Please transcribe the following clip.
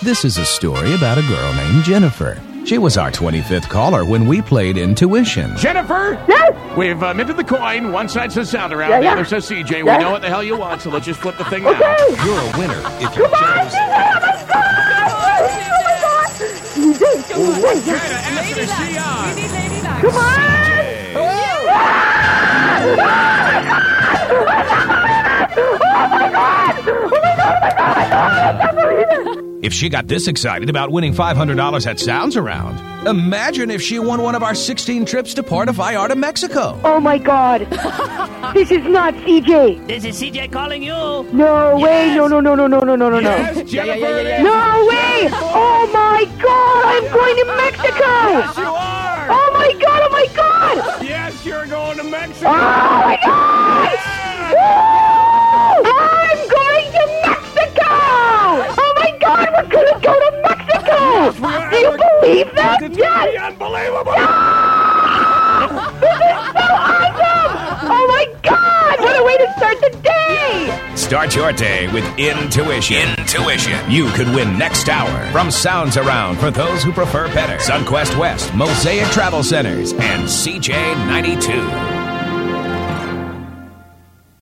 This is a story about a girl named Jennifer. She was our 25th caller when we played Intuition. Jennifer? Yes? We've minted the coin. One side says sound around, Yeah, the yeah. other says CJ. Yeah. We know what the hell you want, so let's just flip the thing Okay. now. You're a winner if you Come on, chose. CJ! Oh my God! Oh my God! Try to ask her to see on. We need ladylike. Come on! If she got this excited about winning $500 at Sounds Around, imagine if she won one of our 16 trips to Puerto Vallarta, Mexico. Oh my God! This is not CJ! This is CJ calling you. No way! No! Yes, Jennifer. No way! Oh my God! I'm going to Mexico! Yes, you are. Oh my God! Oh my God! Yes, you're going to Mexico. Oh my God! Woo! I'm going to Mexico! Oh my God! We're gonna go to Mexico! Do you believe that? It's going to be Yes! unbelievable. This is so awesome! Oh my God! What a way to start the day! Start your day with Intuition. You could win next hour from Sounds Around for those who prefer better. Sunquest West, Mosaic Travel Centers, and CJ92.